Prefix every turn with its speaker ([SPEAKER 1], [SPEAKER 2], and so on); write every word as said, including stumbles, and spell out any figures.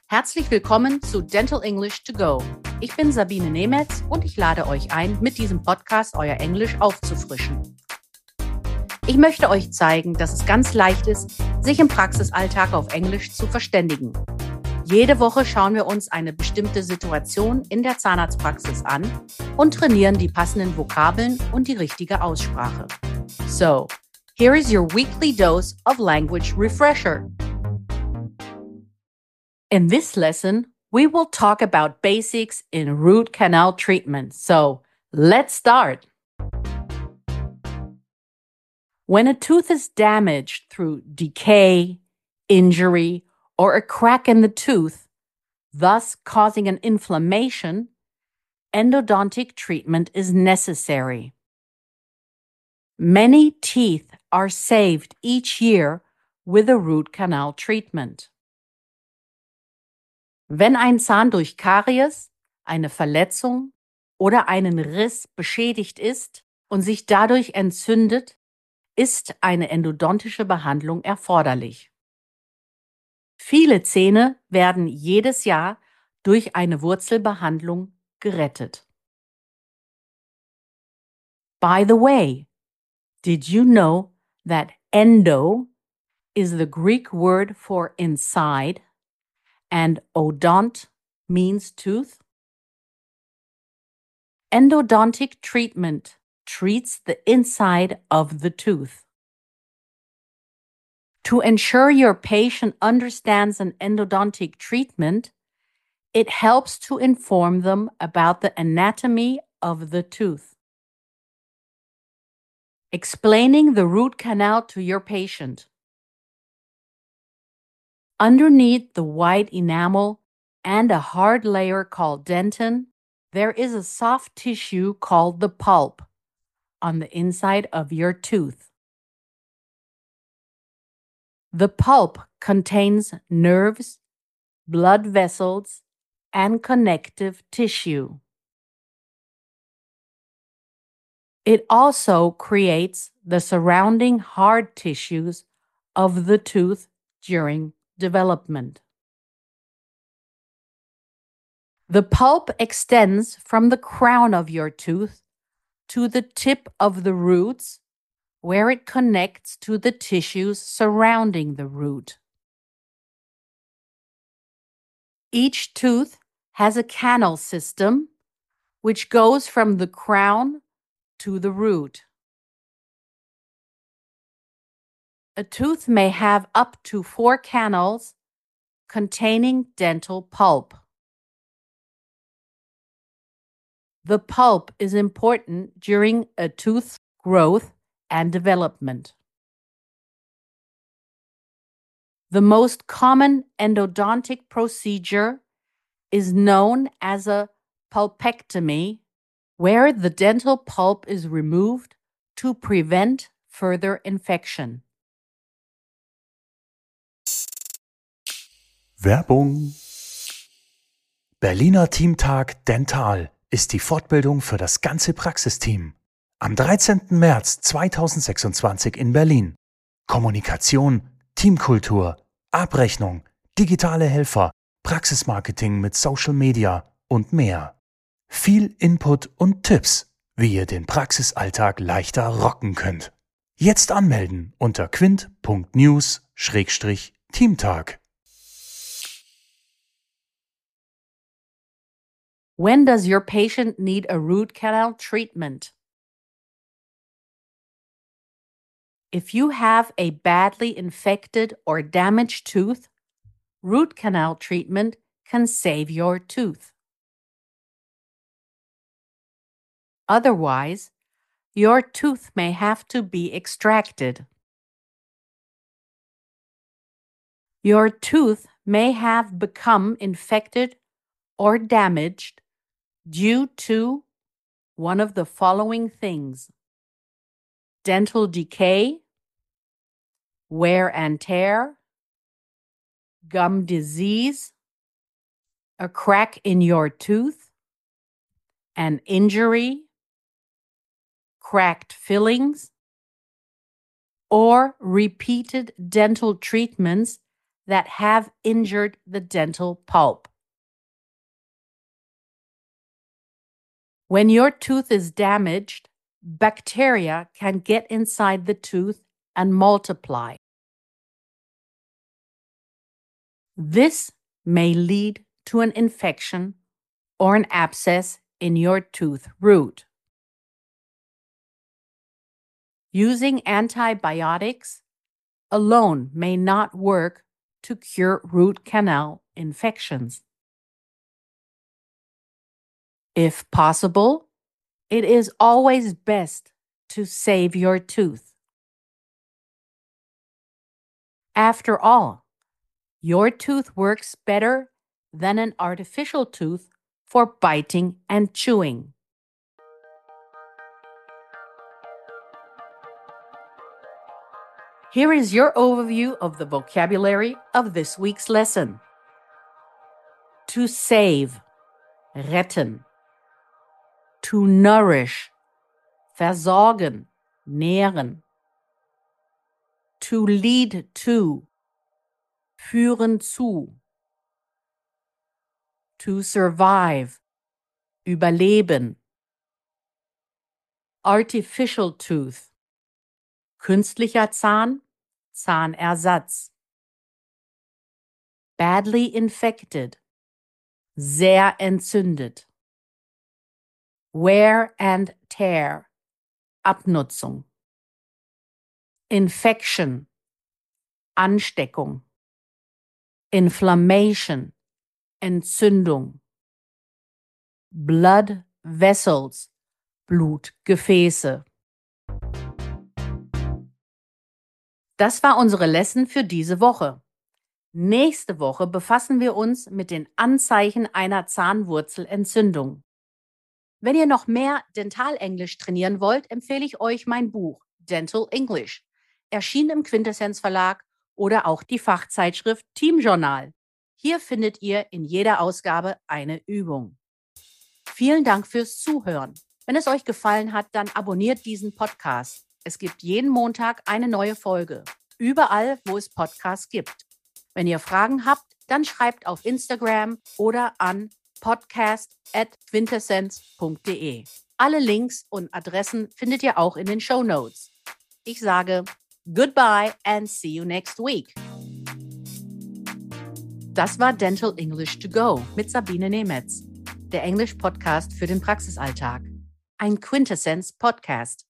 [SPEAKER 1] Herzlich willkommen zu Dental English to Go. Ich bin Sabine Nemetz und ich lade euch ein, mit diesem Podcast euer Englisch aufzufrischen. Ich möchte euch zeigen, dass es ganz leicht ist, sich im Praxisalltag auf Englisch zu verständigen. Jede Woche schauen wir uns eine bestimmte Situation in der Zahnarztpraxis an und trainieren die passenden Vokabeln und die richtige Aussprache. So, here is your weekly dose of language refresher. In this lesson, we will talk about basics in root canal treatment. So, let's start. When a tooth is damaged through decay, injury, or a crack in the tooth, thus causing an inflammation, endodontic treatment is necessary. Many teeth are saved each year with a root canal treatment. Wenn ein Zahn durch Karies, eine Verletzung oder einen Riss beschädigt ist und sich dadurch entzündet, ist eine endodontische Behandlung erforderlich. Viele Zähne werden jedes Jahr durch eine Wurzelbehandlung gerettet. By the way, did you know that endo is the Greek word for inside and odont means tooth? Endodontic treatment treats the inside of the tooth. To ensure your patient understands an endodontic treatment, it helps to inform them about the anatomy of the tooth. Explaining the root canal to your patient. Underneath the white enamel and a hard layer called dentin, there is a soft tissue called the pulp on the inside of your tooth. The pulp contains nerves, blood vessels, and connective tissue. It also creates the surrounding hard tissues of the tooth during development. The pulp extends from the crown of your tooth to the tip of the roots, where it connects to the tissues surrounding the root. Each tooth has a canal system, which goes from the crown to the root. A tooth may have up to four canals containing dental pulp. The pulp is important during a tooth's growth and development. The most common endodontic procedure is known as a pulpectomy, where the dental pulp is removed to prevent further infection.
[SPEAKER 2] Werbung. Berliner Teamtag Dental ist die Fortbildung für das ganze Praxisteam. Am dreizehnten März zweitausendsechsundzwanzig in Berlin. Kommunikation, Teamkultur, Abrechnung, digitale Helfer, Praxismarketing mit Social Media und mehr. Viel Input und Tipps, wie ihr den Praxisalltag leichter rocken könnt. Jetzt anmelden unter quint punkt news slash teamtag.
[SPEAKER 1] When does your patient need a root canal treatment? If you have a badly infected or damaged tooth, root canal treatment can save your tooth. Otherwise, your tooth may have to be extracted. Your tooth may have become infected or damaged due to one of the following things: dental decay, wear and tear, gum disease, a crack in your tooth, an injury, cracked fillings, or repeated dental treatments that have injured the dental pulp. When your tooth is damaged, bacteria can get inside the tooth and multiply. This may lead to an infection or an abscess in your tooth root. Using antibiotics alone may not work to cure root canal infections. If possible, it is always best to save your tooth. After all, your tooth works better than an artificial tooth for biting and chewing. Here is your overview of the vocabulary of this week's lesson. To save, retten. To nourish, versorgen, nähren. To lead to, führen zu. To survive, überleben. Artificial tooth, künstlicher Zahn, Zahnersatz. Badly infected, sehr entzündet. Wear and tear, Abnutzung. Infection, Ansteckung. Inflammation, Entzündung. Blood vessels, Blutgefäße. Das war unsere Lesson für diese Woche. Nächste Woche befassen wir uns mit den Anzeichen einer Zahnwurzelentzündung. Wenn ihr noch mehr Dentalenglisch trainieren wollt, empfehle ich euch mein Buch Dental English, erschienen im Quintessenz Verlag, oder auch die Fachzeitschrift Team Journal. Hier findet ihr in jeder Ausgabe eine Übung. Vielen Dank fürs Zuhören. Wenn es euch gefallen hat, dann abonniert diesen Podcast. Es gibt jeden Montag eine neue Folge, überall, wo es Podcasts gibt. Wenn ihr Fragen habt, dann schreibt auf Instagram oder an podcast at quintessenz punkt de. Alle Links und Adressen findet ihr auch in den Shownotes. Ich sage goodbye and see you next week. Das war Dental English to Go mit Sabine Nemetz, der Englisch-Podcast für den Praxisalltag. Ein Quintessenz-Podcast.